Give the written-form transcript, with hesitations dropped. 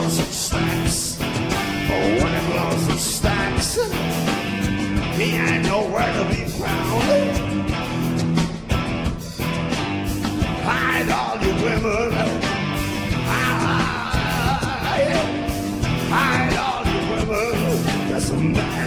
lost and stacks. Oh, when he lost and stacks, he ain't nowhere to be found. Hide all you women. Hide all you women. There's a man.